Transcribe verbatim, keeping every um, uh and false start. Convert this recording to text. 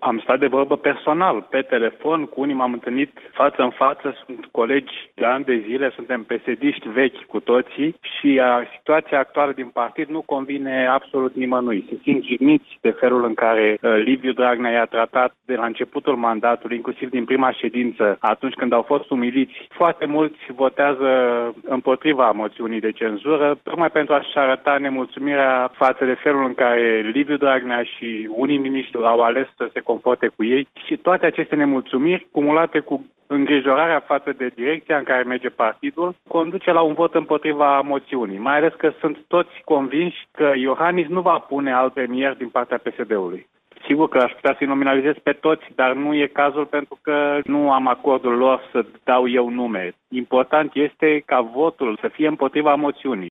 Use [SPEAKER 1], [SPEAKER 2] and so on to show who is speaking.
[SPEAKER 1] Am stat de vorbă personal, pe telefon, cu unii m-am întâlnit față în față, sunt colegi de ani de zile, suntem P S D-ști vechi cu toții și a, situația actuală din partid nu convine absolut nimănui. Se simt jigniți de felul în care uh, Liviu Dragnea i-a tratat de la începutul mandatului, inclusiv din prima ședință, atunci când au fost umiliți. Foarte mulți votează împotriva moțiunii de cenzură, tocmai pentru a-și arăta nemulțumirea față de felul în care Liviu Dragnea și unii miniștri au ales să se comporte cu ei și toate aceste nemulțumiri, cumulate cu îngrijorarea față de direcția în care merge partidul, conduce la un vot împotriva moțiunii, mai ales că sunt toți convinși că Iohannis nu va pune alt premier din partea P S D-ului. Sigur că aș putea să-i nominalizez pe toți, dar nu e cazul pentru că nu am acordul lor să dau eu nume. Important este ca votul să fie împotriva moțiunii.